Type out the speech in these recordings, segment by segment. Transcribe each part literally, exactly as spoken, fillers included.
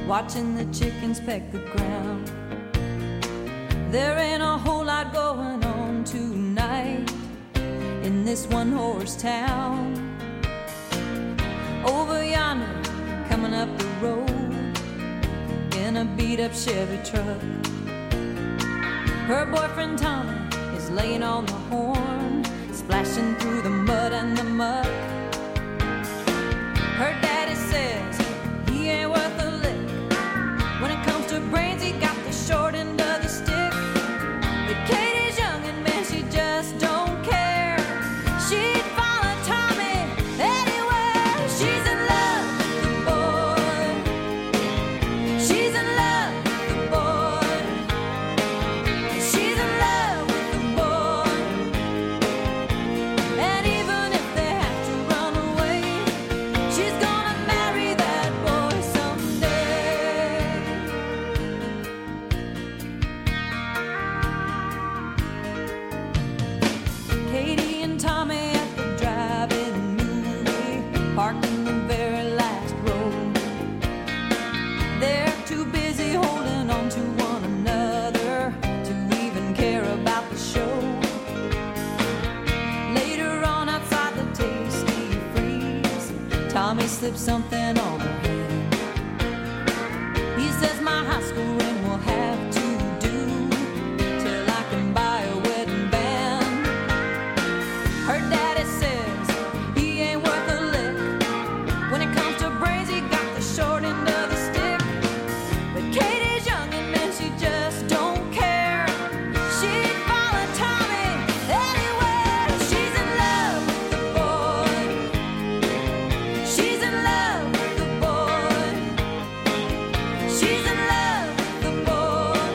watching the chickens peck the ground. There ain't a whole lot going on tonight in this one-horse town. Over yonder, coming up the road in a beat-up Chevy truck, her boyfriend Tommy is laying on the horn, splashing through the mud and the muck. Her daddy says he ain't worth a lick. When it comes to brains, he got the short end of the stick. But Katie's young and man, she just don't care. She'd follow Tommy anywhere. She's in love with the boy. She's in love with the boy. She's in love with the boy. And even if they have to run away, she's gonna marry that boy someday. Katie and Tommy at the drive-in movie, parked in the very last row. They're too busy holding on to one another to even care about the show. Later on outside the Tasty Freeze, Tommy slipped something on her hand. He says my high school ring will have to do till I can buy a wedding band. Her daddy says he ain't worth a lick. When it comes to brains, he got the short end of the stick. But Katie's young and man, she just don't care. She'd follow Tommy anywhere. She's in love with the boy. She's in love with the boy. She's in love with the boy.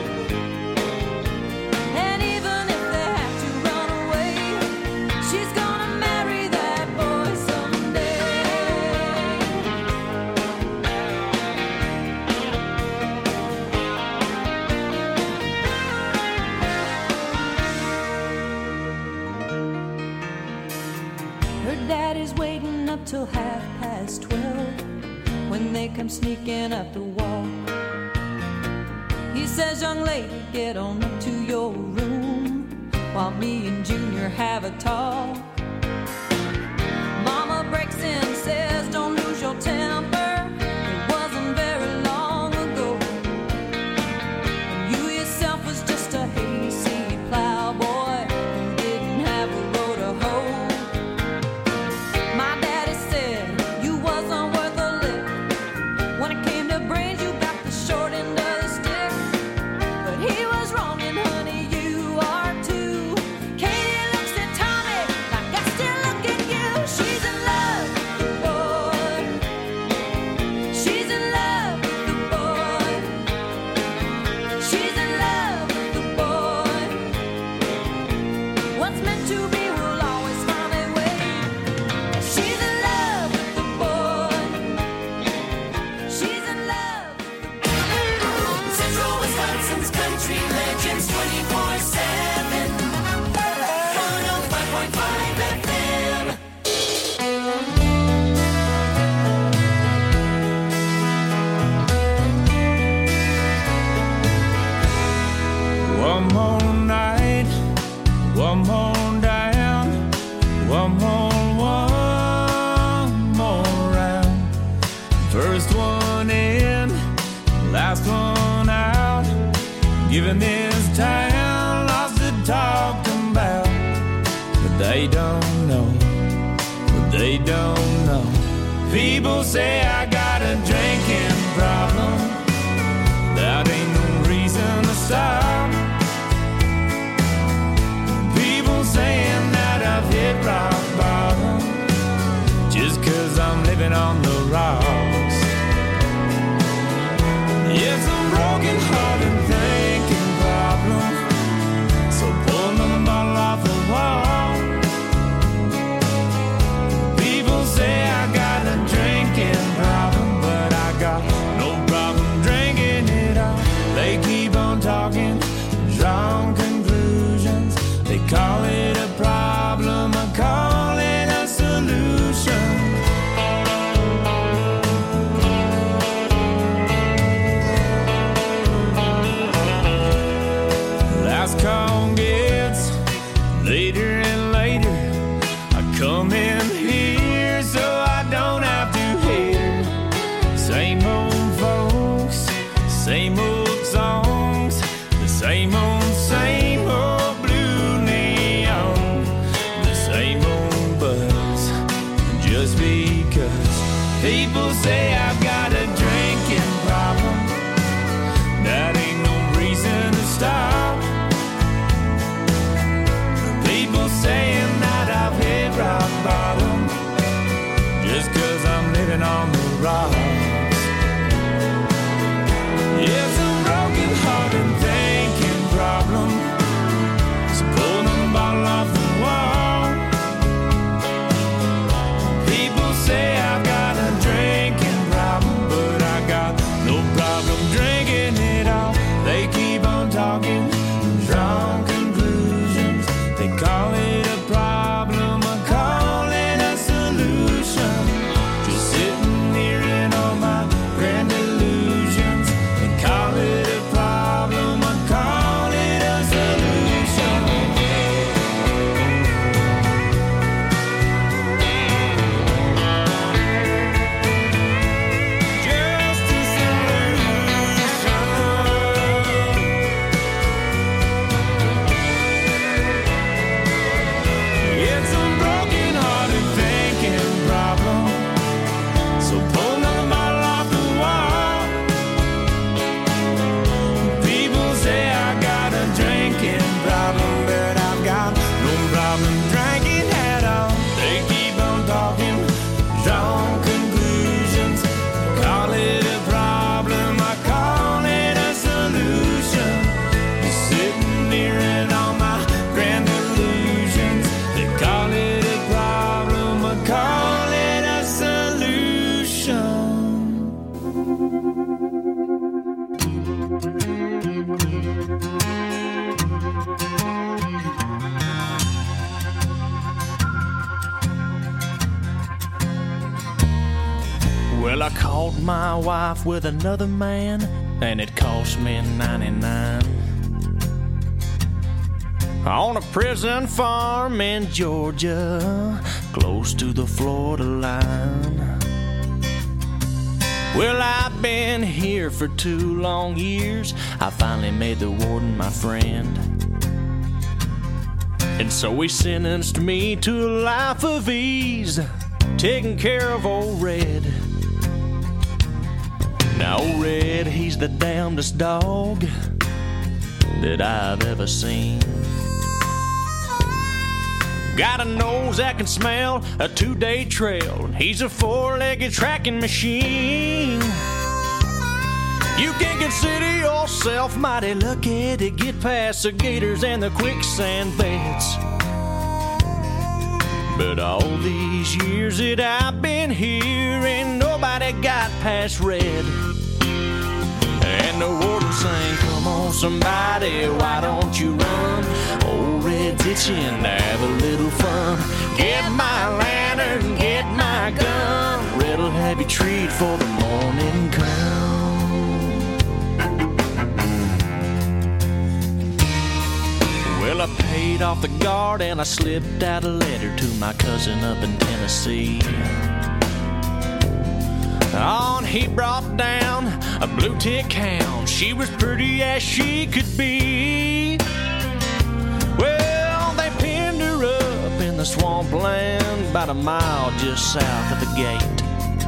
And even if they have to run away, she's gonna marry that boy someday. Her daddy's waiting up till half past twelve when they come sneaking up the wall. He says, young lady, get on up to your room while me and Junior have a talk. Mama breaks in, says, don't lose your temper. It wasn't very long ago when you yourself was just a hayseed plowboy who didn't have a row to hoe. My daddy said you wasn't worth a lick. When it came to brains, you got the short end of the stick. But he was wrong, and honey, you are too. Katie looks at Tommy like I still look at you. She's in love with the boy. She's in love with the boy. She's in love with the boy. What's meant to be will always find a way. She's in love with the boy. She's in love with the boy. Central Wisconsin's country legends twenty-four seven. one oh five point five F M. One more night, one more down, one more, one more round. First one in, last one out. Giving this town lots to talk about. But they don't know, but they don't know. People say I got a drinking problem. That ain't no reason to stop. People saying that I've hit rock bottom just 'cause I'm living on the rocks. It's a broken hearted thinking problem. So pull the bottle off the wall. People say I got a drinking problem. same old songs, the same old, same old blue neon, the same old buzz. Just because people say I've got a drinking problem, that ain't no reason to stop. People saying that I've hit rock bottom, just cause I'm living on the rocks. It's a broken heart and thinking problem, so pull the bottle off the wall. People say I've got a drinking problem, but I got no problem drinking it all. They keep on talking, drawn conclusions. They call it a problem, I call it a solution. Just sitting here in all my grand illusions. They call it a problem, I call it a solution. Just a solution. It's a broken hearted thinking problem, so pull another bottle off the wall. People say I got a drinking problem, but I've got no problem drinking at all. They keep on talking, drawn conclusions. Call it a problem, I call it a solution. You're sitting here in all my grand illusions. They call it a problem, I call it a solution. Well, I caught my wife with another man, and it cost me ninety-nine. On a prison farm in Georgia, close to the Florida line. Well, I've been here for two long years. I finally made the warden my friend, and so he sentenced me to a life of ease, taking care of old Red. Now, old Red, he's the damnedest dog that I've ever seen. Got a nose that can smell a two-day trail. He's a four-legged tracking machine. You can consider yourself mighty lucky to get past the gators and the quicksand beds. But all these years that I've been here, ain't nobody got past Red. And the warden sang, come on somebody, why don't you run? Old Red's itching to have a little fun. Get my lantern, get my gun. Red'll have you treat for the morning come. Well, I paid off the guard and I slipped out a letter to my cousin up in Tennessee. On, he brought down a blue tick hound. She was pretty as she could be. Well, they pinned her up in the swampland about a mile just south of the gate.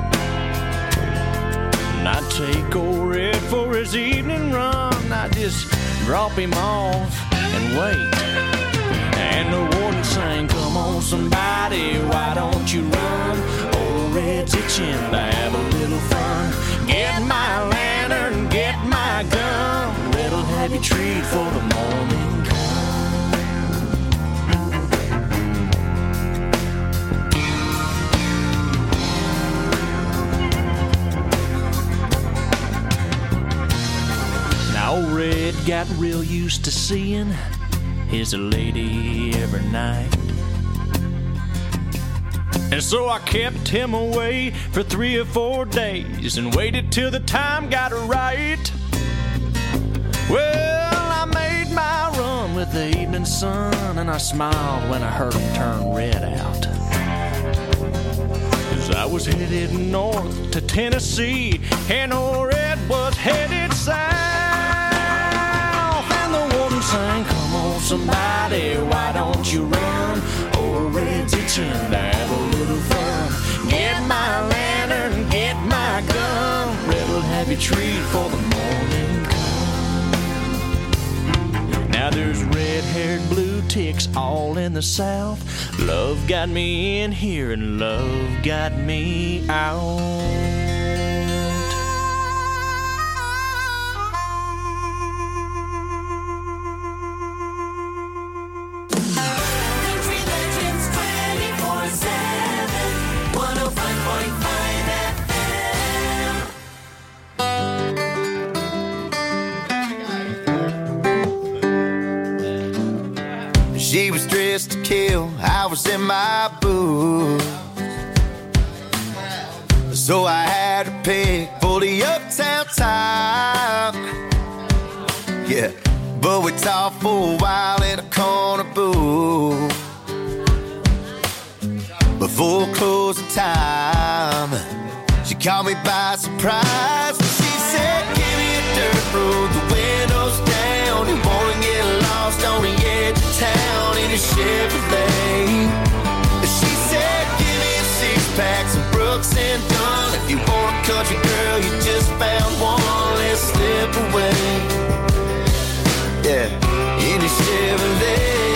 And I'd take old Red for his evening run. I'd just drop him off and wait. And the warden sang, come on somebody, why don't you run? Old Red's itching to have a little fun. Get my lantern, get my gun. Red'll have you treat for the morning come. Now old Red got real used to seeing his lady every night. And so I kept him away for three or four days and waited till the time got right. Well, I made my run with the evening sun, and I smiled when I heard him turn Red out. 'Cause I was headed north to Tennessee, and old Red was headed south. retreat for the morning come. Now there's red-haired blue ticks all in the south. Love got me in here and love got me out. She was dressed to kill, I was in my boots. So I had to pick for the uptown time. Yeah, but we talked for a while in a corner booth. Before closing time, she caught me by surprise. She said, give me a dirt road, the windows down. You wanna get lost on the edge of town in a Chevrolet. She said, give me a six-pack, some Brooks and Dunn. If you want a country girl, you just found one, let's slip away. Yeah, in a Chevrolet.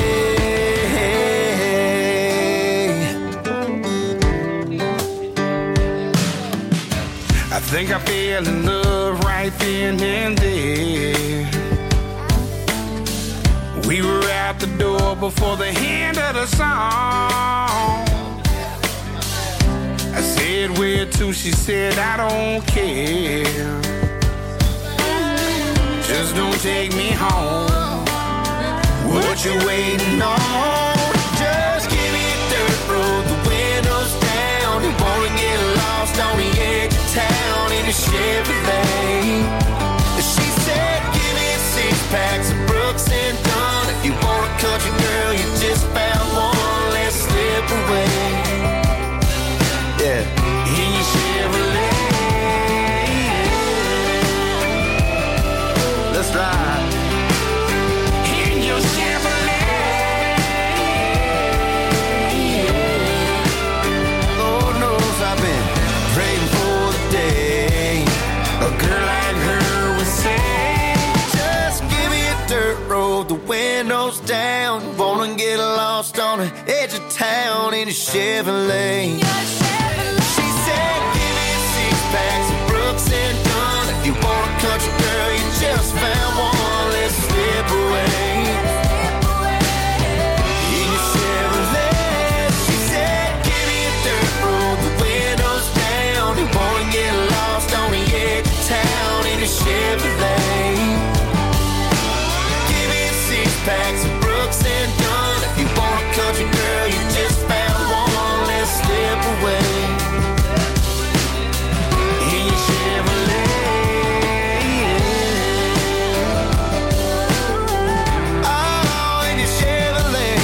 I think I fell in love right then and there. We were out the door before the end of the song. I said, where to? She said, I don't care. Just don't take me home. What you waiting on? Just give me a dirt road, the windows down. You wanna get lost on the edge of town in a Chevrolet. She said, give me a six-pack, some Brooks and Dunn. If you want a country girl, you just found one, let's slip away. Yeah, in your Chevrolet. Let's ride. In your Chevrolet. Lord knows I've been praying for the day a girl like her would say, just give me a dirt road, the windows down. Wanna get lost on the edge of town in a Chevrolet. She said, give me a six-pack, some Brooks and Dunn. If you want a country girl, you just found one, let's slip away. In your Chevrolet. She said, give me a dirt road, the windows down. You wanna get lost on the edge of town in a Chevrolet. Give me a six-pack, some Brooks and Dunn. If you want a country girl, you just found one, let's slip away. In your Chevrolet. Oh, in your Chevrolet.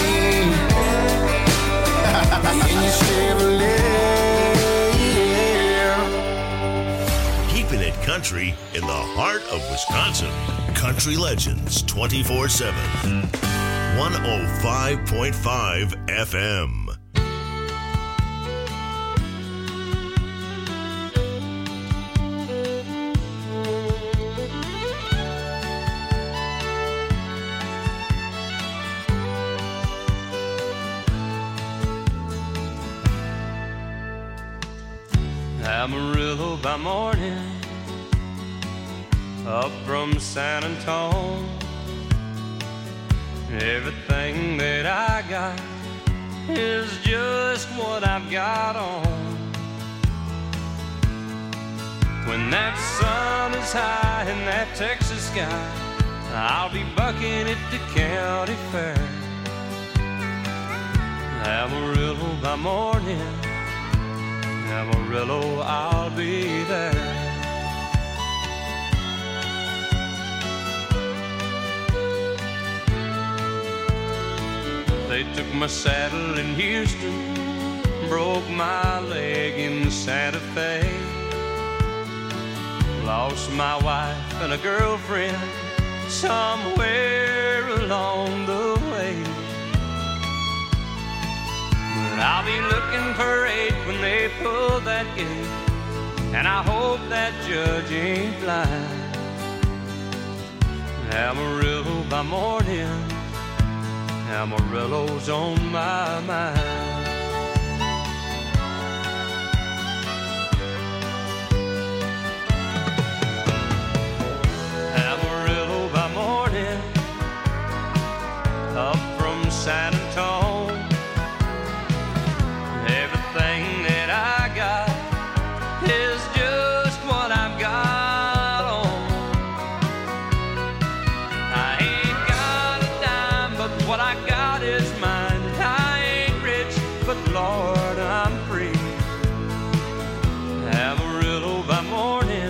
In your Chevrolet, yeah. Keeping it country in the heart of Wisconsin. Country Legends twenty-four seven. one oh five point five F M. Amarillo by morning, up from San Antone. Everything that I got is just what I've got on. When that sun is high in that Texas sky, I'll be bucking at the county fair. Amarillo by morning, Amarillo, I'll be there. They took my saddle in Houston, broke my leg in Santa Fe. Lost my wife and a girlfriend somewhere along the way. But I'll be looking for eight when they pull that gate and I hope that judge ain't blind. Amarillo by morning, Amarillo's on my mind. Amarillo by morning, up from San Antonio. Everything that I got is just what I've got on. I ain't got a dime, but what I got is mine. I ain't rich, but Lord, I'm free. Amarillo by morning,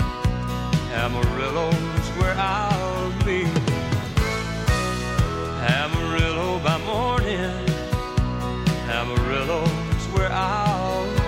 Amarillo's where I'll be. Amarillo by morning, Amarillo's where I'll be.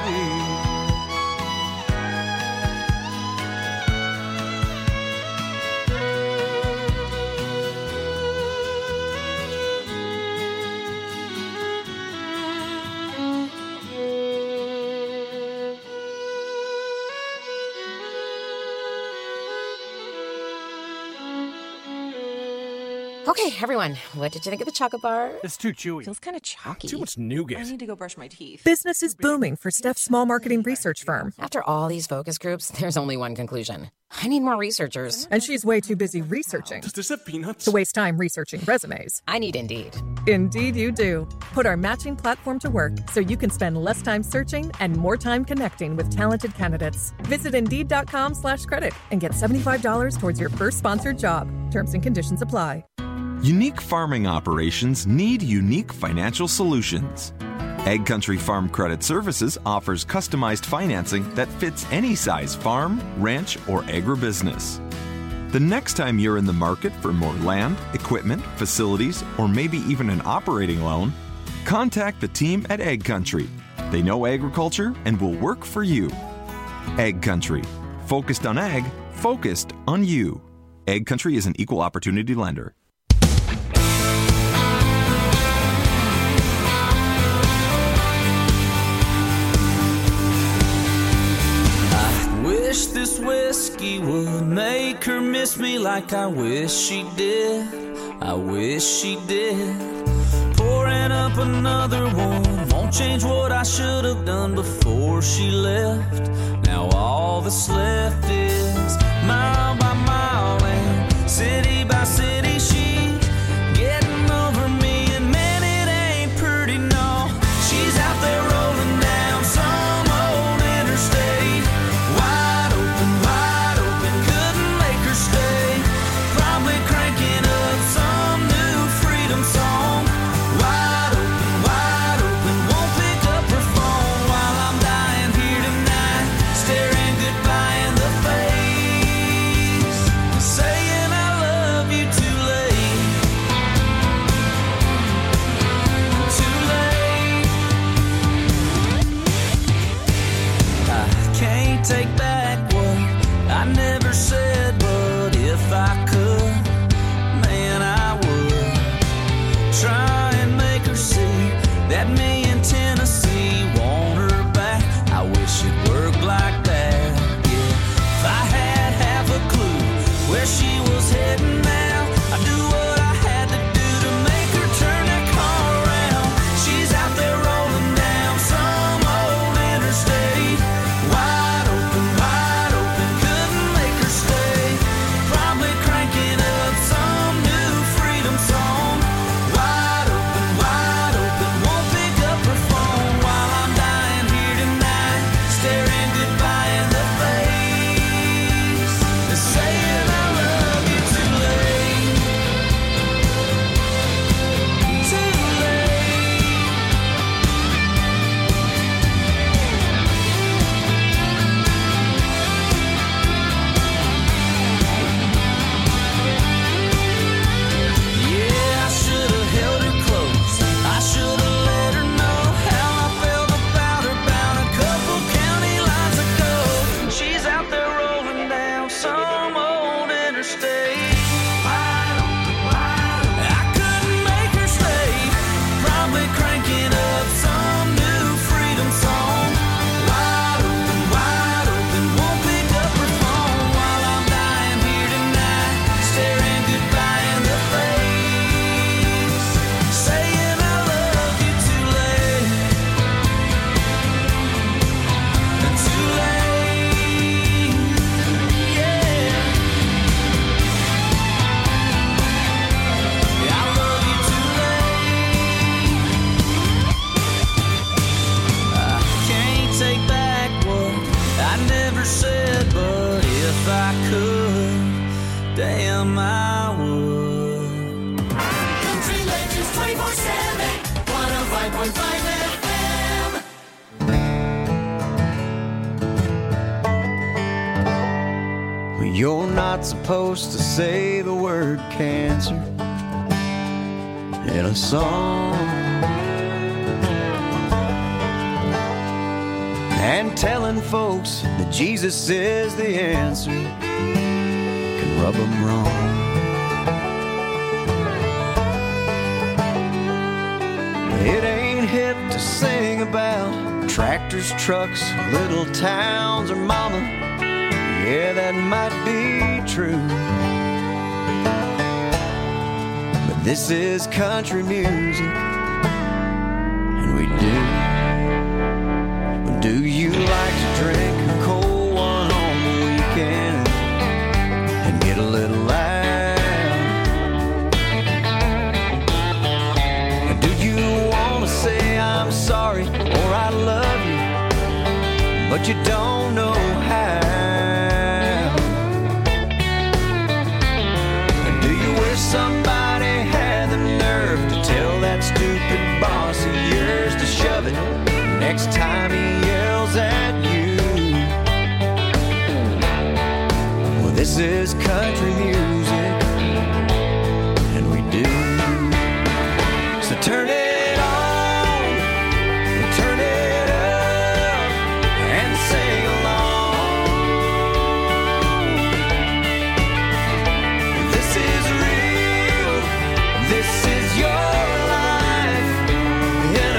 Okay, everyone, what did you think of the chocolate bar? It's too chewy. Feels kind of chalky. Too much nougat. I need to go brush my teeth. Business is booming for Steph's small marketing research firm. After all these focus groups, there's only one conclusion. I need more researchers. And she's way too busy researching Does this have peanuts? to waste time researching resumes. I need Indeed. Indeed you do. Put our matching platform to work so you can spend less time searching and more time connecting with talented candidates. Visit Indeed.com slash credit and get seventy-five dollars towards your first sponsored job. Terms and conditions apply. Unique farming operations need unique financial solutions. Egg Country Farm Credit Services offers customized financing that fits any size farm, ranch, or agribusiness. The next time you're in the market for more land, equipment, facilities, or maybe even an operating loan, contact the team at Egg Country. They know agriculture and will work for you. Egg Country. Focused on ag, focused on you. Egg Country is an equal opportunity lender. Wish this whiskey would make her miss me like I wish she did. I wish she did. Pouring up another one won't change what I should have done before she left. Now all that's left is mile by mile and city by city. She's getting over me, and man, it ain't pretty, no. She's out there rolling down some old interstate. Wide open, wide open, couldn't make her stay. Probably cranking up some new freedom song. Wide open, wide open, won't pick up her phone while I'm dying here tonight, staring goodbye in the face, saying I love you too late, too late. I can't take back what I never said, but if I could, man, I would try and make her see that me in Tennessee want her back. I wish it worked like that, yeah. If I had half a clue where she was heading now, I'd do what I had to do to make her turn that car around. She's out there rolling down some old interstate. Wide open, wide open, couldn't make her stay. Probably cranking up some new freedom song. Wide open, wide open, won't pick up her phone while I'm dying here tonight, staring goodbye in the face, and saying I love you too late. damn I would. Country Legends twenty-four seven, one oh five point five F M. Well, you're not supposed to say the word cancer in a song. And telling folks that Jesus is the answer can rub them wrong. It ain't hip to sing about tractors, trucks, little towns, or mama. Yeah, that might be true. But this is country music, and we do. Do you like to drink a cold one on the weekend and get a little loud? Or do you want to say I'm sorry or I love you, but you don't know how? Or do you wish somebody had the nerve to tell that stupid boss of yours to shove it next time he yells at you? Well, this is country music, and we do. So turn it on, turn it up, and sing along. This is real, this is your life in a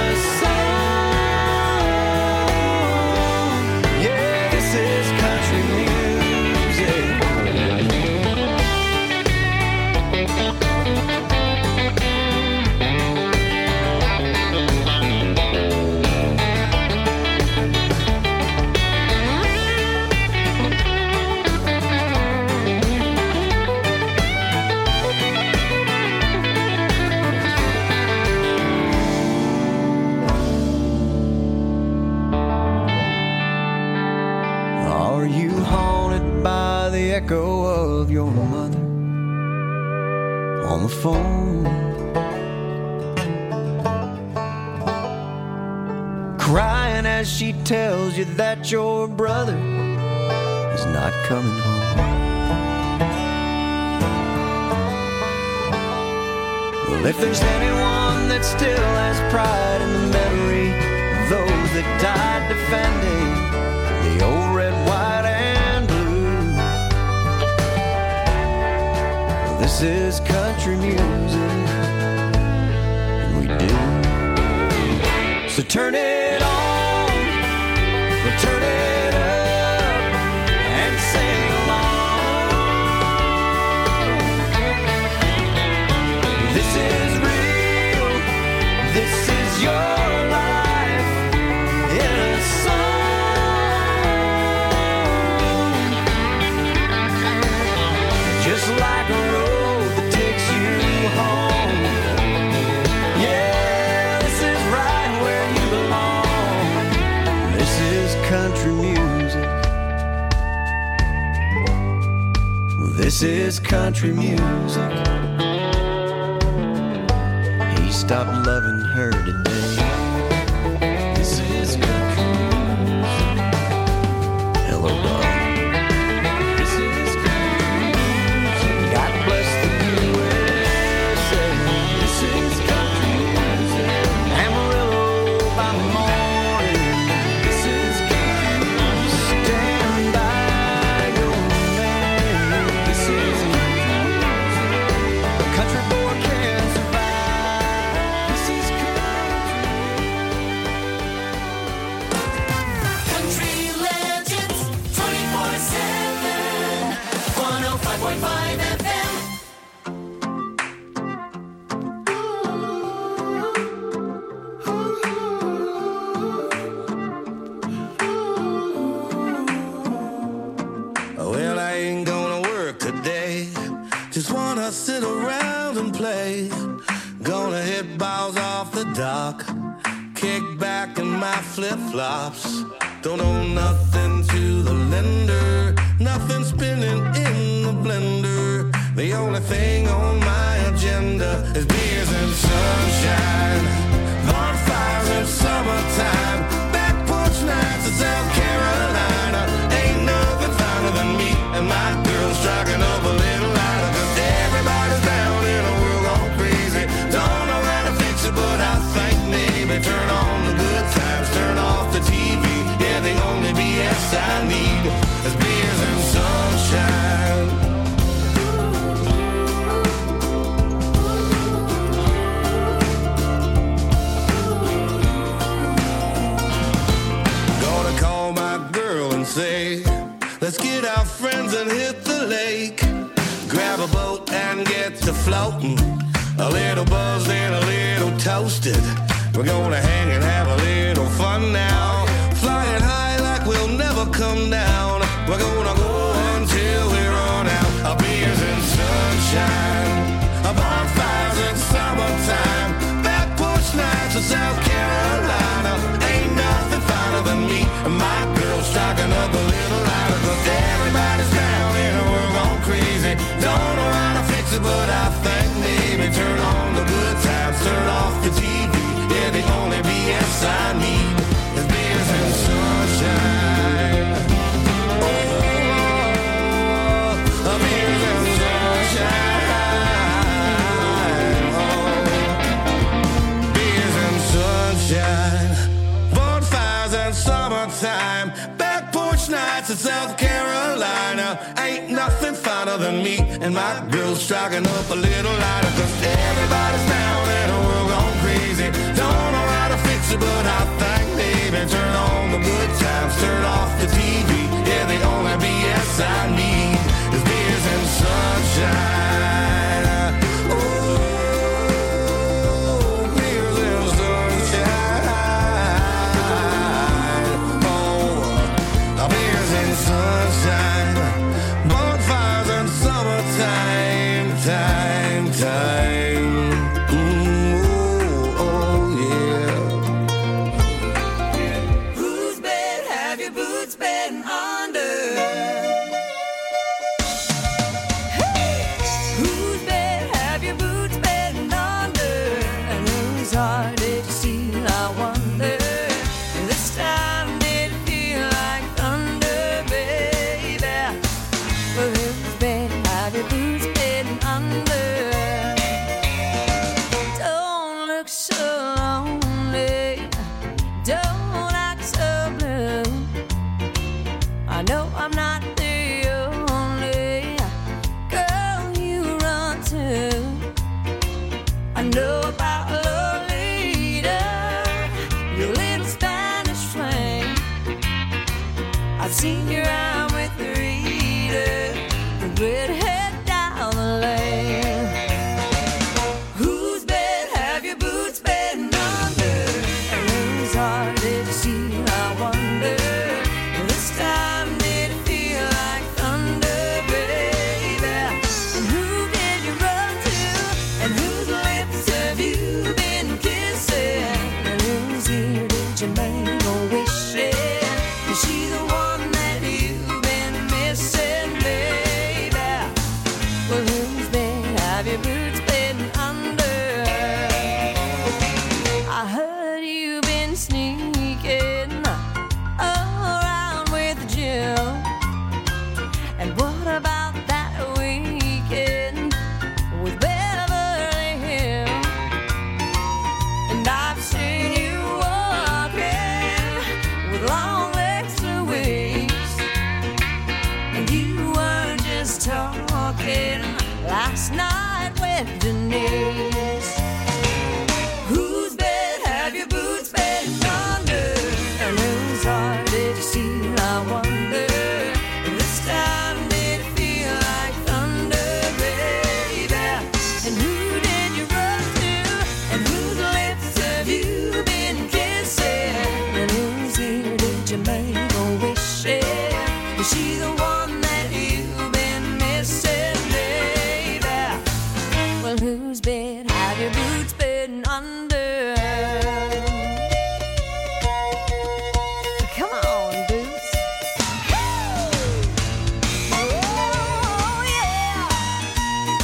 song. Yeah, this is country music. Are you haunted by the echo of your mother on the phone, crying as she tells you that your brother is not coming home? Well, if there's anyone that still has pride in the memory of those that died defending the old red, white, and blue, well, this is country music, and we do. So turn it on, we'll turn it up, and sing along. This is real, this is your life in a song. Just like a road that takes you home. Yeah, this is right where you belong. This is country music. This is country music. He stopped loving her today. This is country music. Hello, darling. This is country music. God bless the U S A. This is country music. Amarillo by the morning. This is country music. Stand by your man. This is country music. A country boy can't survive. This is Country Legends twenty-four seven, one oh five point five F M. Well, I ain't gonna work today. Just wanna sit around and play. Gonna hit balls off the dock. Kick back in my flip-flops. Don't owe nothing to the lender. Nothing spinning in the blender. The only thing on my agenda is beers and sunshine, bonfires in summertime, back porch nights in South Carolina. Ain't nothing finer than me and my girl striking up a little lighter. Cause everybody's down in a world gone crazy. Don't know how to fix it, but I think maybe turn on the good times, turn off the T V. Yeah, the only B S I need is beers and sunshine. Say, let's get our friends and hit the lake. Grab a boat and get to floating. A little buzzed and a little toasted. We're gonna hang and have a little fun now. Flying high like we'll never come down. We're gonna go until we run out. Our beers and sunshine, our bonfires in summertime, back porch nights in South Carolina. Ain't nothing finer than me and my girl stocking up a little lighter. Cause everybody's down in a world gone crazy. Don't know how to fix it, but I think maybe turn on the good times, turn off the T V. Yeah, the only B S I need is beers and sunshine. Oh, oh, beers and sunshine. Oh, beers and sunshine, bonfires and summertime, back porch nights in South Carolina. Ain't nothing finer than me and my girl striking up a little lighter. Cause everybody's down in a world gone crazy. Don't know how to fix it, but I think maybe turn on the good times, turn off the T V. Yeah, the only B S I need is beers and sunshine. Oh, beers and sunshine. Oh, beers and sunshine, bonfires and summertime, time, time. Ooh, oh, yeah. Whose bed have your boots been under? Whose bed have your boots been under? And whose heart did you steal, I wonder? This time did it feel like thunder, baby? Well, whose bed have your boots been under? Don't look so lonely, don't act so blue. I know I'm not the only girl you run to. I know about Lolita, your little Spanish flame. I've seen you around with Rita, the redhead down the lane. Whose bed have your boots been under? And whose heart did you steal, I wonder? This time did it feel like thunder, baby? And who did you run to? And whose lips have you been kissing? And whose ear did you make a wish in? Is she the one that you've been missing, baby? Well, whose bed have your boots been under? I heard you've been sneaking around with Jim. And what about that weekend with Beverly Hills? And I've seen you walking with long legs for weeks. And you weren't just talking last night with Denise. Whose bed have your boots been under? And whose heart did you steal, I wonder? This time did it feel like thunder, baby? And who did you run to? And whose lips have you been kissing? And whose ear did you make a wish in? Is she the one that you've been missing, baby? Well, whose bed have your boots been under? Come on, boots. Oh, yeah.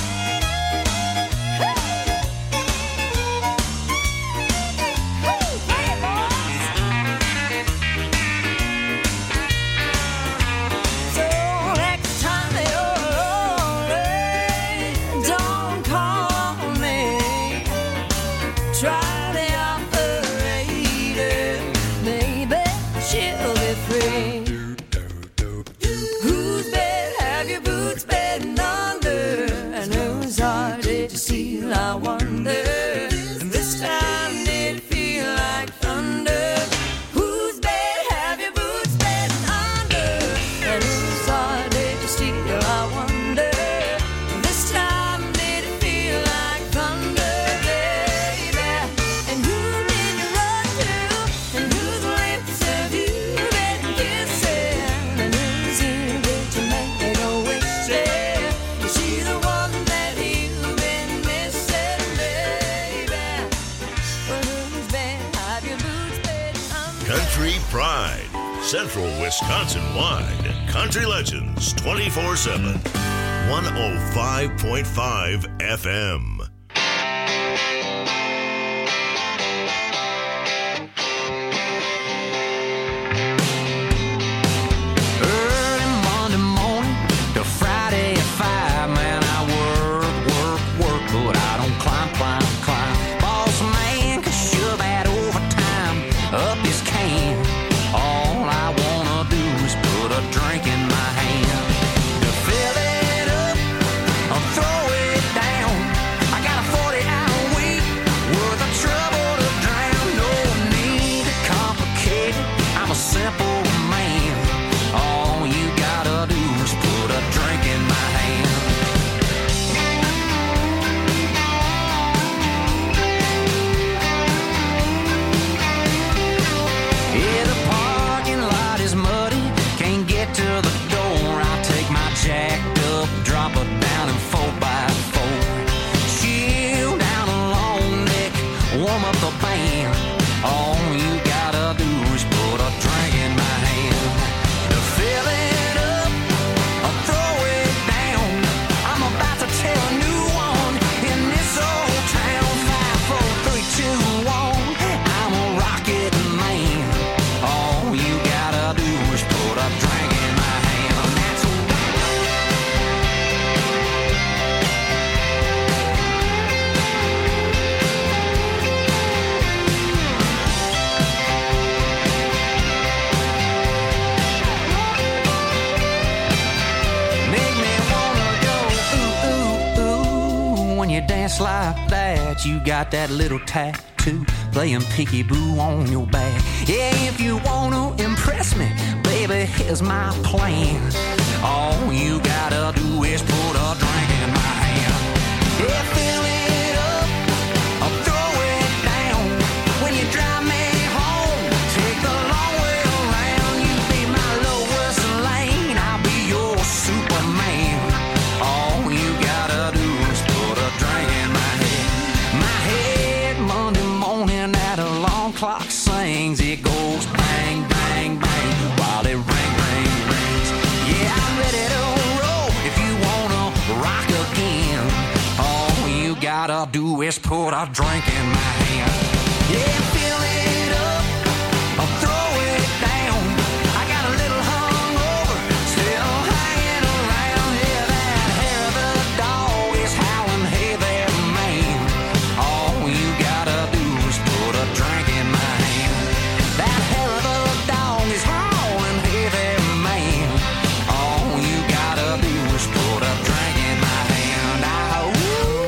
still, I wonder. And this time did it feel like thunder. Whose bed have your boots been under? And whose heart did you steal, I wonder. And this time did it feel like thunder, baby? And who did you run to? And whose lips have you been kissing? And whose ear did you make a wish in? Is she the one that you've been missing, baby? Well, whose bed have your boots been under? Country Pride, Central Wisconsin wide. Country Legends twenty-four seven. one oh five point five F M. Early Monday morning to Friday at five, man, I work, work, work, but I don't climb, climb, climb. Boss man can shove that overtime up his can. All I wanna do is put a drink in my hand. To fill it up or throw it down, I got a forty-hour week worth of trouble to drown. No need to complicate it, I'm a simple man. All you gotta do is put a drink in my hand. Yeah, the parking lot is muddy, can't get to the door. I take my jacked up, drop it down in four by four. Chill down a long neck, warm up the band. All you gotta do is put a drink in my hand. To fill it up or throw it down, I'm about to tell a new one in this old town. Five, four, three, two, one, I'm a rocket man. All you gotta do is put a drink in my hand. And that's make me wanna go ooh, ooh, ooh. When you dance like that, you got that little tattoo playing peekaboo on your back. Yeah, if you wanna impress me, baby, here's my plan. All you gotta do is put a drink in my hand. Yeah, fill it up or throw it down. When you drive me home, take the long way around. You be my lowest lane, I'll be your Superman. All you gotta do is put a drink in my head. My head Monday morning, that alarm clock sings. It goes bang, bang, bang while it ring, ring, rings. Yeah, I'm ready to roll if you wanna rock again. All you gotta do is put a drink in my hand. Yeah, fill it up or throw it down. I got a little hungover, still hanging around. Yeah, that hair of the dog is howling, hey there, man. All you gotta do is put a drink in my hand. That hair of the dog is howling, hey there, man. All you gotta do is put a drink in my hand. Ah, ooh,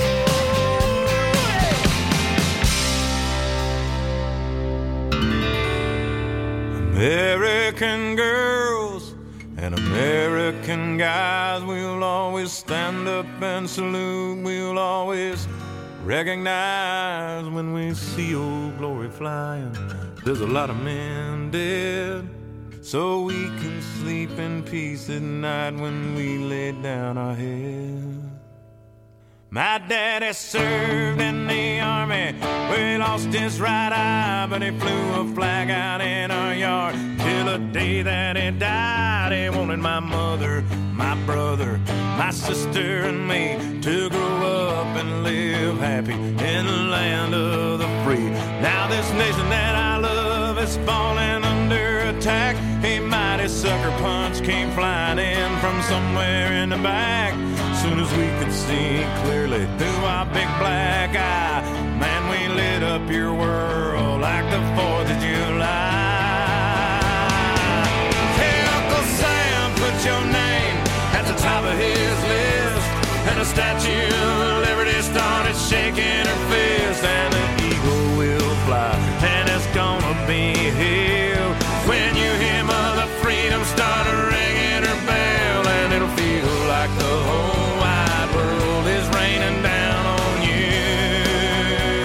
American girls and American guys, we'll always stand up and salute. We'll always recognize when we see old glory flying. There's a lot of men dead, so we can sleep in peace at night when we lay down our head. My daddy served in the army, where he lost his right eye, but he flew a flag out in our yard till the day that he died. He wanted my mother, my brother, my sister and me to grow up and live happy in the land of the free. Now this nation that I love is falling under attack. A mighty sucker punch came flying in from somewhere in the back. Soon as we could see clearly through our big black eye, man, we lit up your world like the fourth of July. Hey, Uncle Sam, put your name at the top of his list, and a Statue of Liberty started shaking her fist, and the eagle will fly, and it's gonna be hell when you hear Mother Freedom start ringing her bell, and it'll feel like the whole wide world is raining down on you.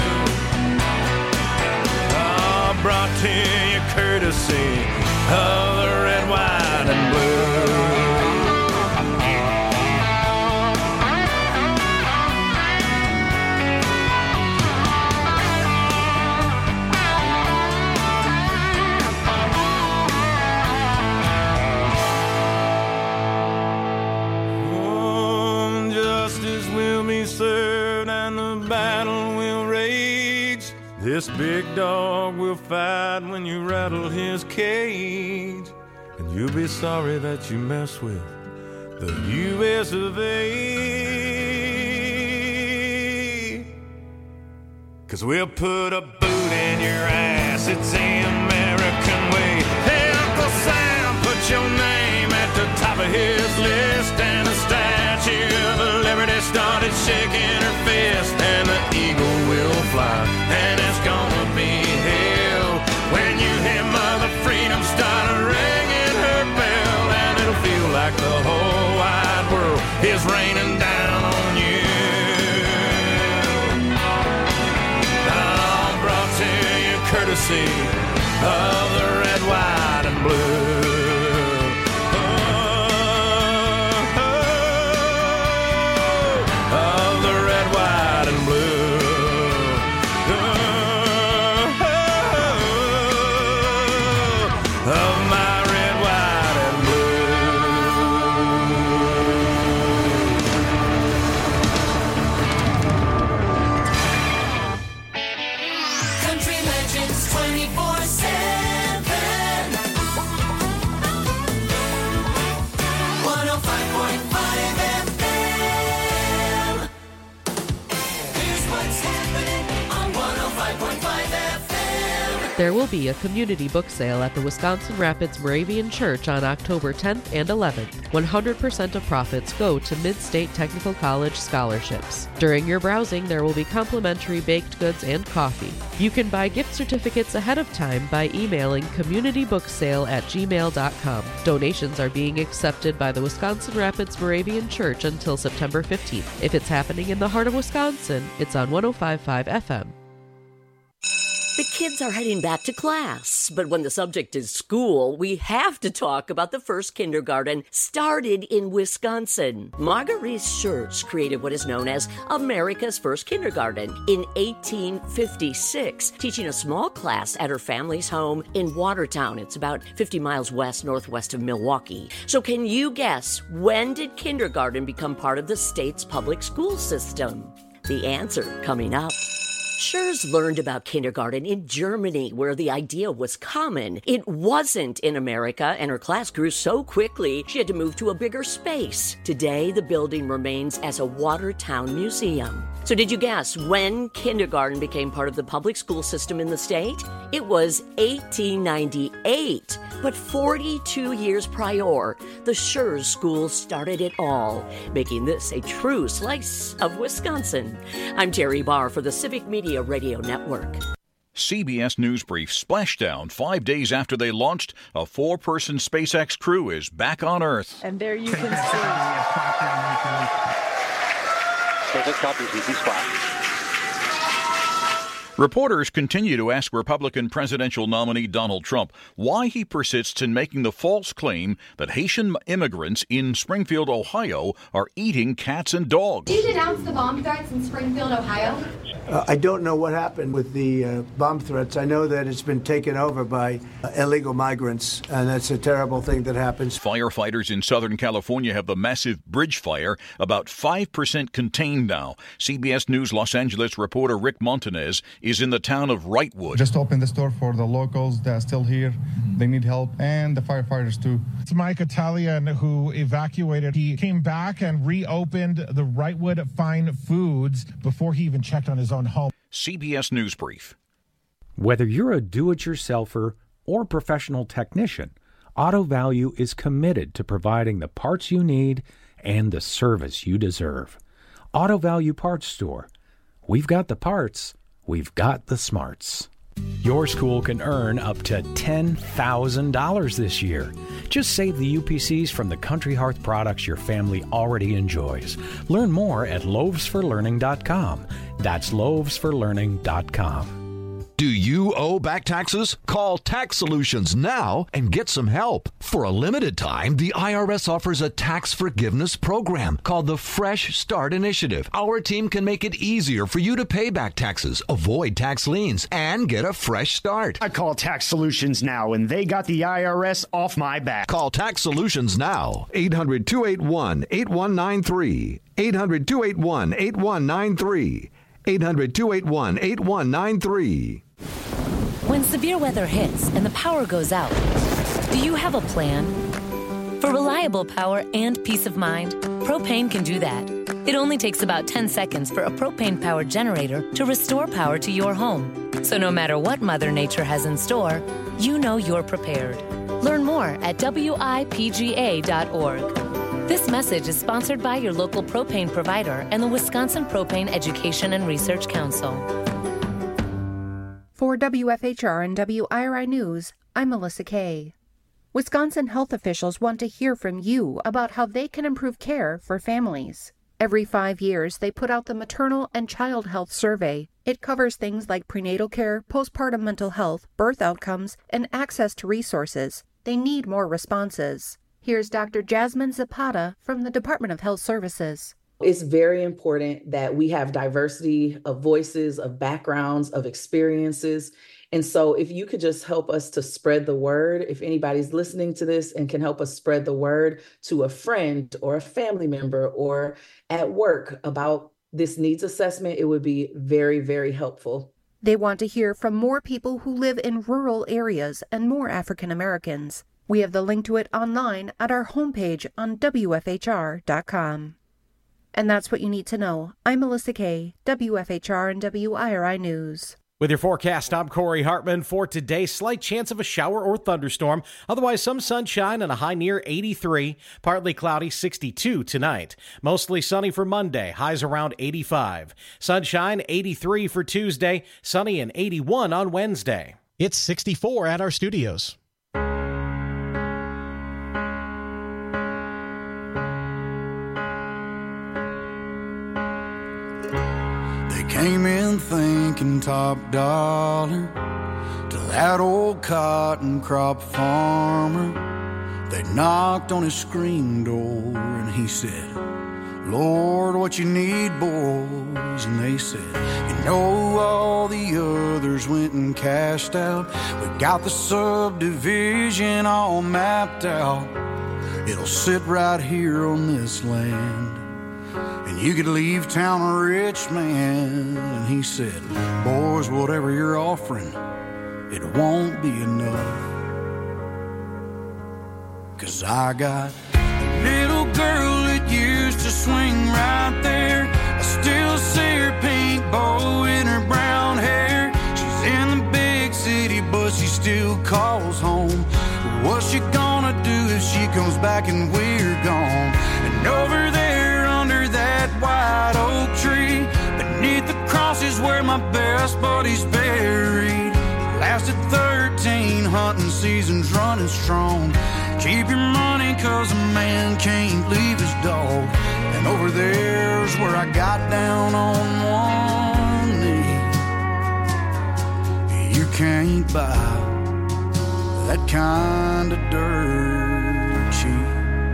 Oh, brought to you courtesy of the red, white, and blue. Served and the battle will rage. This big dog will fight when you rattle his cage, and you'll be sorry that you mess with the U S of A. Cause we'll put a boot in your ass, it's the American way. Hey, Uncle Sam, put your name at the top of his list, and the Statue of Liberty started shaking her fist, and the eagle will fly, and it's gonna be hell when you hear Mother Freedom start ringing her bell, and it'll feel like the whole wide world is raining down on you. All brought to you courtesy of the red, white, and blue. There will be a community book sale at the Wisconsin Rapids Moravian Church on October tenth and eleventh. one hundred percent of profits go to Mid-State Technical College scholarships. During your browsing, there will be complimentary baked goods and coffee. You can buy gift certificates ahead of time by emailing communitybooksale at gmail dot com. Donations are being accepted by the Wisconsin Rapids Moravian Church until September fifteenth. If it's happening in the heart of Wisconsin, it's on one oh five point five F M. The kids are heading back to class, but when the subject is school, we have to talk about the first kindergarten started in Wisconsin. Marguerite Schurz created what is known as America's first kindergarten in eighteen fifty-six, teaching a small class at her family's home in Watertown. It's about fifty miles west northwest of Milwaukee. So can you guess, when did kindergarten become part of the state's public school system? The answer coming up. Schurz learned about kindergarten in Germany, where the idea was common. It wasn't in America, and her class grew so quickly she had to move to a bigger space. Today, the building remains as a Watertown museum. So did you guess when kindergarten became part of the public school system in the state? It was eighteen ninety-eight. But forty-two years prior, the Schurz School started it all, making this a true slice of Wisconsin. I'm Terry Barr for the Civic Media Radio Network. C B S News Brief. Splashdown. Five days after they launched, a four-person SpaceX crew is back on Earth. And there you can see. SpaceX copy, D C splash. Reporters continue to ask Republican presidential nominee Donald Trump why he persists in making the false claim that Haitian immigrants in Springfield, Ohio, are eating cats and dogs. Did you denounce the bomb threats in Springfield, Ohio? Uh, I don't know what happened with the uh, bomb threats. I know that it's been taken over by uh, illegal migrants, and that's a terrible thing that happens. Firefighters in Southern California have the massive bridge fire about five percent contained now. C B S News Los Angeles reporter Rick Montanez is in the town of Wrightwood. Just opened the store for the locals that are still here. They need help, and the firefighters too. It's Mike Italian who evacuated. He came back and reopened the Wrightwood Fine Foods before he even checked on his own home. C B S News Brief. Whether you're a do-it-yourselfer or professional technician, Auto Value is committed to providing the parts you need and the service you deserve. Auto Value Parts Store, We've got the parts. We've got the smarts. Your school can earn up to ten thousand dollars this year. Just save the U P Cs from the Country Hearth products your family already enjoys. Learn more at loaves for learning dot com. That's loaves for learning dot com. Do you owe back taxes? Call Tax Solutions now and get some help. For a limited time, the I R S offers a tax forgiveness program called the Fresh Start Initiative. Our team can make it easier for you to pay back taxes, avoid tax liens, and get a fresh start. I call Tax Solutions now, and they got the I R S off my back. Call Tax Solutions now. eight hundred, two eight one, eight one nine three. eight hundred, two eight one, eight one nine three. eight hundred, two eight one, eight one nine three. When severe weather hits and the power goes out, do you have a plan? For reliable power and peace of mind, Propane can do that. It only takes about ten seconds for a propane-powered generator to restore power to your home. So no matter what Mother Nature has in store, you know you're prepared. Learn more at W I P G A dot org. This message is sponsored by your local propane provider and the Wisconsin Propane Education and Research Council. For W F H R and W I R I News, I'm Melissa Kay. Wisconsin health officials want to hear from you about how they can improve care for families. Every five years, they put out the Maternal and Child Health Survey. It covers things like prenatal care, postpartum mental health, birth outcomes, and access to resources. They need more responses. Here's Doctor Jasmine Zapata from the Department of Health Services. It's very important that we have diversity of voices, of backgrounds, of experiences. And so if you could just help us to spread the word, if anybody's listening to this and can help us spread the word to a friend or a family member or at work about this needs assessment, it would be very, very helpful. They want to hear from more people who live in rural areas and more African Americans. We have the link to it online at our homepage on W F H R dot com. And that's what you need to know. I'm Melissa Kay, W F H R and W I R I News. With your forecast, I'm Corey Hartman. For today, slight chance of a shower or thunderstorm. Otherwise, some sunshine and a high near eighty-three. Partly cloudy, sixty-two tonight. Mostly sunny for Monday, highs around eighty-five. Sunshine, eighty-three for Tuesday. Sunny and eighty-one on Wednesday. It's sixty-four at our studios. Came in thinking top dollar to that old cotton crop farmer. They knocked on his screen door and he said, Lord, what you need, boys? And they said, you know, all the others went and cashed out. We got the subdivision all mapped out. It'll sit right here on this land. And you could leave town a rich man. And he said, boys, whatever you're offering, it won't be enough. 'Cause I got a little girl that used to swing right there. I still see her pink bow in her brown hair. She's in the big city, but she still calls home. What's she gonna do if she comes back and we're gone? And over there under that white oak tree, beneath the cross is where my best buddy's buried. Lasted thirteen hunting seasons running strong. Keep your money 'cause a man can't leave his dog. And over there's where I got down on one knee. You can't buy that kind of dirt cheap.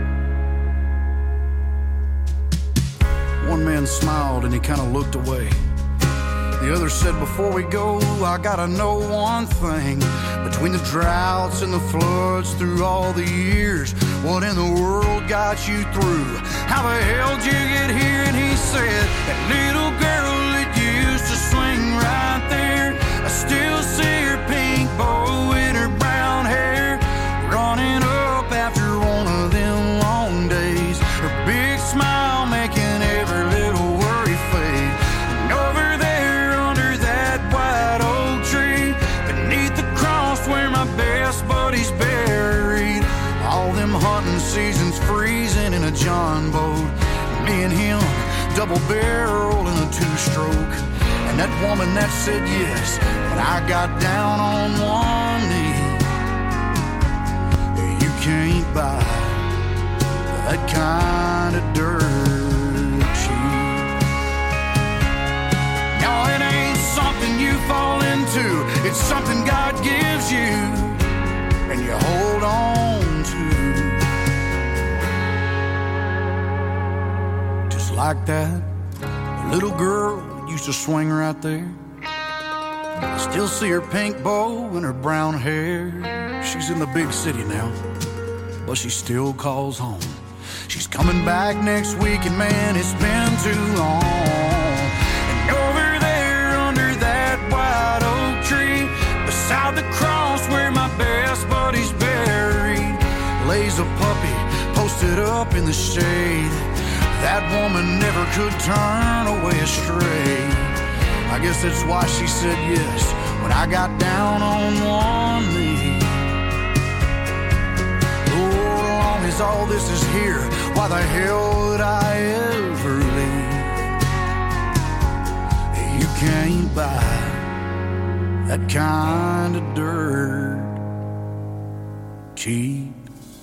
One man smiled and he kind of looked away. The other said, before we go, I gotta know one thing. Between the droughts and the floods through all the years, what in the world got you through? How the hell did you get here? And he said, that little girl that used to swing right there, I still see her pink bow in her brown hair, running up after one of them long days. Her big smile making every little worry fade. And over there under that white oak tree, beneath the cross where my best buddy's buried, all them hunting seasons freezing in a John boat, me and him double barrel in a two-stroke. woman that said yes when I got down on one knee. You can't buy that kind of dirt cheap. No, it ain't something you fall into. It's something God gives you and you hold on to. Just like that little girl used to swing right there. I still see her pink bow and her brown hair. She's in the big city now, but she still calls home. She's coming back next week, and man, it's been too long. And over there under that white oak tree, beside the cross where my best buddy's buried, lays a puppy posted up in the shade. That woman never could turn away astray. I guess that's why she said yes when I got down on one knee. Oh, as long as all this is here, why the hell would I ever leave? You can't buy that kind of dirt cheap.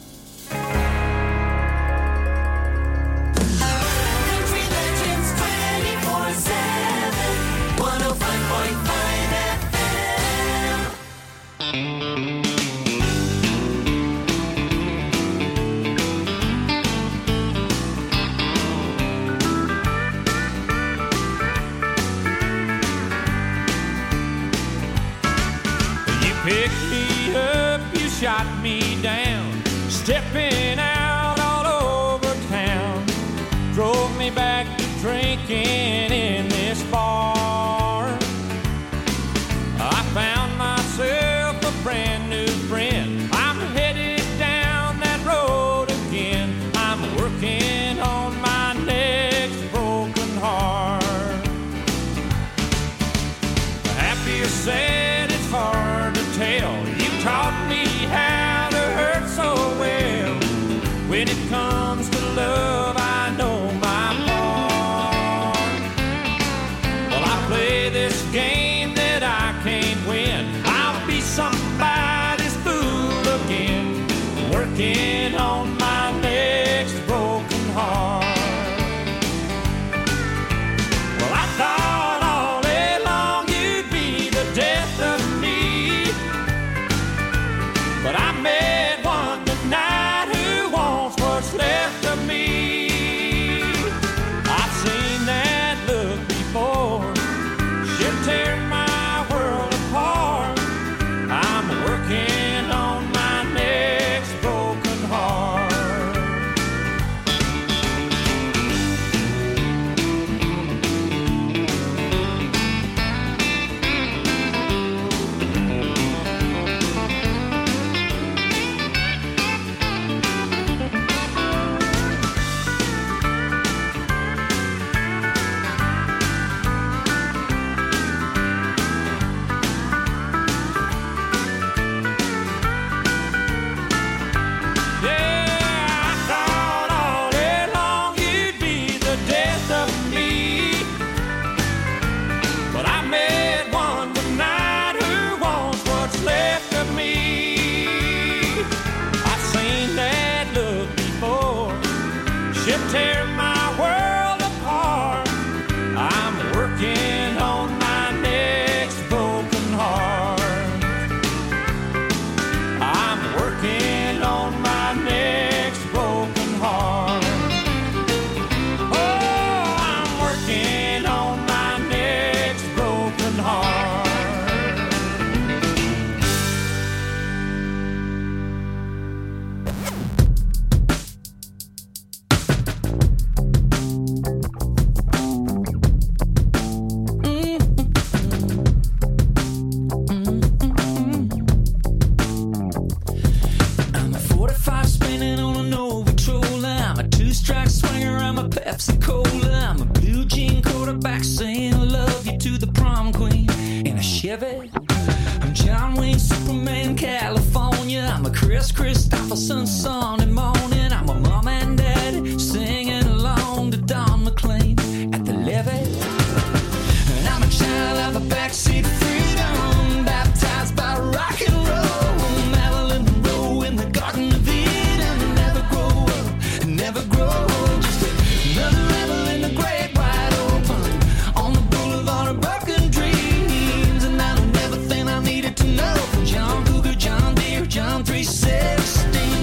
Picked me up, you shot me down, stepping out all over town. Drove me back to drinking in this bar. I found myself a brand new friend. I'm headed down that road again. I'm working on my next broken heart. Happy or sad, it's hard to tell. You taught me how to hurt so well. When it comes to love, I know my part. Well, I play this game that I can't win. I'll be somebody's fool again, working on my next broken heart. Well, I thought all day long you'd be the death of me, but I met one tonight who wants what's left of me. I've seen that look before. She'll tear my world apart. I'm working on my next broken heart. Tear my world apart. I'm working on my next broken heart. I'm working on my next broken heart. Oh, I'm working on my next broken heart. Pepsi Cola, I'm a blue jean quarterback saying I love you to the prom queen in a Chevy. I'm John Wayne, Superman, California. I'm a Chris Christopherson Sunday morning. I'm a mom and daddy singing along to Don McLean at the levee. And I'm a child of backseat freedom, baptized by rock and roll. Madeline Monroe in the Garden of Eden. Never grow up, never grow old. Just another rebel in the great wide open, on the boulevard of broken dreams. And I learned everything I needed to know from John Cougar, John Deere, John three sixteen.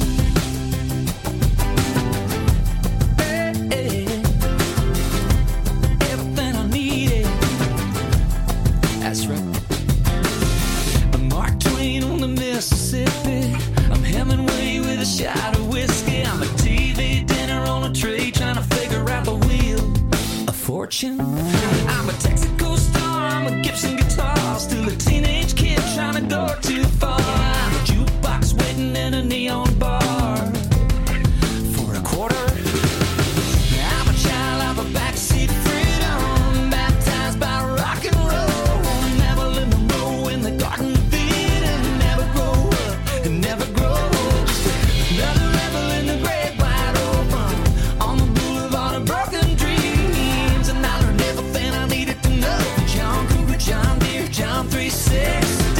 Mississippi, I'm Hemingway with a shot of whiskey. I'm a T V dinner on a tray, trying to figure out the wheel of fortune. I'm a Texaco star, I'm a Gibson guitar, still a teenage kid trying to go too far. I'm a jukebox waiting in a neon bar for a quarter. I'm a child of a backseat freedom, baptized by rock and roll. Madeline Monroe in the Garden of Eden. Never grow up and never grow old. Just another rebel in the great wide open, on the boulevard of broken dreams. And I learned everything I needed to know from John Cougar, John Deere, John three sixteen.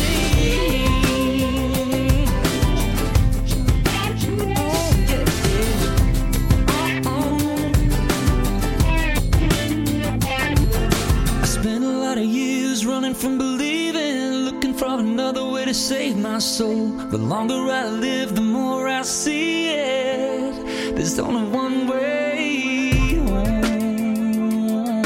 I spent a lot of years running from believing, looking for another way to save my soul. The longer I live, the more I see it. There's only one way home.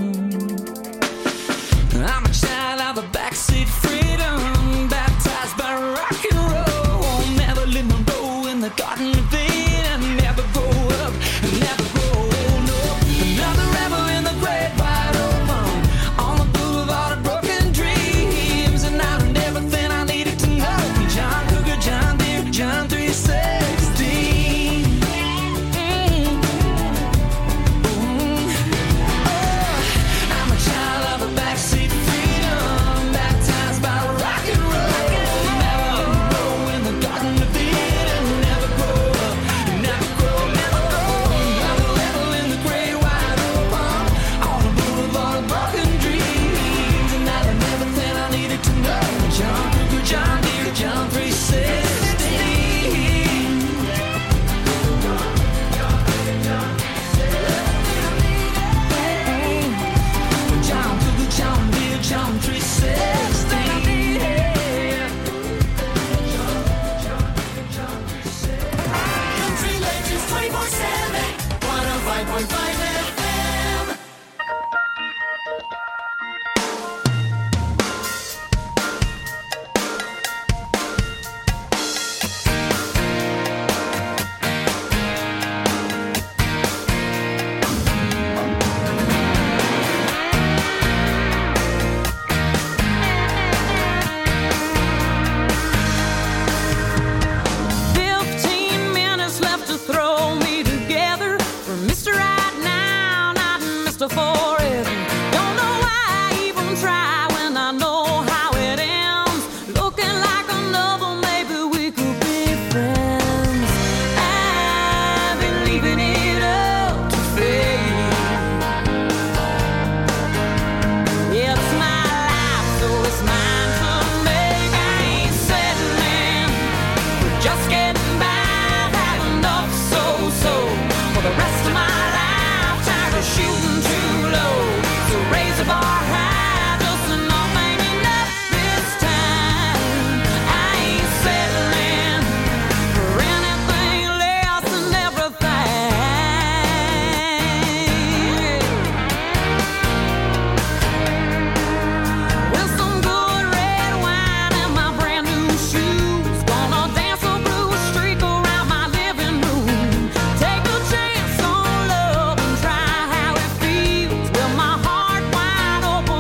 I'm a child of the backseat freedom, baptized by rock and roll. Madeline Monroe in the Garden of Eden. Never grow up, never grow old. No, another rebel in the great wide open, on the boulevard of broken dreams. And I learned everything I needed to know from John Cougar, John Deere, John three sixteen. Mm. Mm. Oh, I'm a child of a backseat freedom, baptized by rock and roll. Never grow in the Garden of Eden. Never grow up, never grow, never grow. Another rebel in the great wide open, on the boulevard of broken dreams. And I learned everything I needed to know from John Cougar, John Deere, John three sixteen. John Cougar, John Deere, John three sixteen. Country Legends twenty-four seven, one oh five point five F M. Fifteen minutes left to throw me together. From Mister Right Now, not Mister Forever. Don't know why I even try when I know how it ends. Looking like another, maybe we could be friends. I've been leaving it up to fate. It's my life, so it's mine to make. I ain't settling for just getting by. Had enough, so so. For the rest of my life, tired of shooting too low. So raise the bar high, just enough ain't enough this time. I ain't settling for anything less than everything. With some good red wine and my brand new shoes, gonna dance a blue streak around my living room. Take a chance on love and try how it feels. With my heart wide open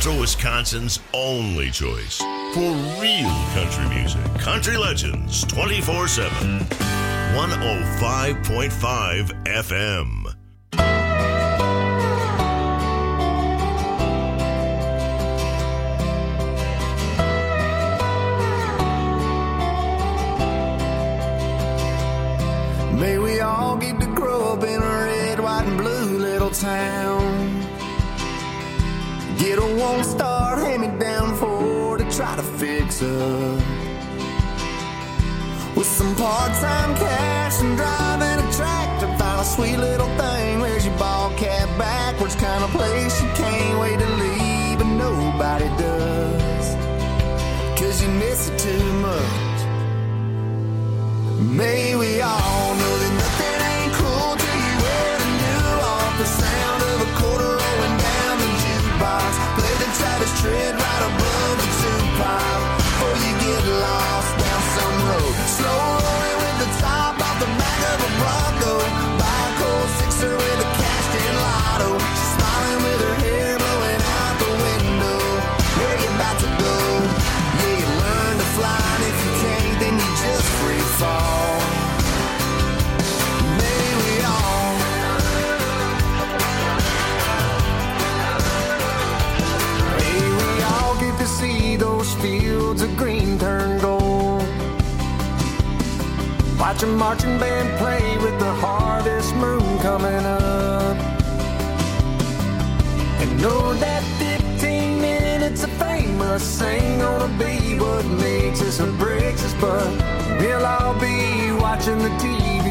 Central Wisconsin's only choice for real country music. Country Legends twenty-four seven. one oh five point five F M. May we all get to grow up in a red, white, and blue little town. Get a one-star hand-me-down Ford to try to fix up. With some part-time cash and driving a tractor, find a sweet little thing. Wears your ball cap backwards, kind of place you can't wait to leave, but nobody does, 'cause you miss it too much. May we all know that nothing ain't cool till you wear the new off. The sound of a quarter rolling down the jukebox. Play the Travis Tritt right above the two-pop before you get lost down some road. Slow rolling with the top off the back of a Bronco. Buy a cold sixer with a cashed-in lotto. She's smiling with her hair blowing out the window. Where you about to go? Yeah, you learn to fly, and if you can't, then you just free fall. May we all, may we all get to see those fields of green turn gold. Watch a marching band play with the harvest moon coming up. And know that fifteen minutes of fame must ain't gonna be what makes us or breaks us, but we'll all be watching the T V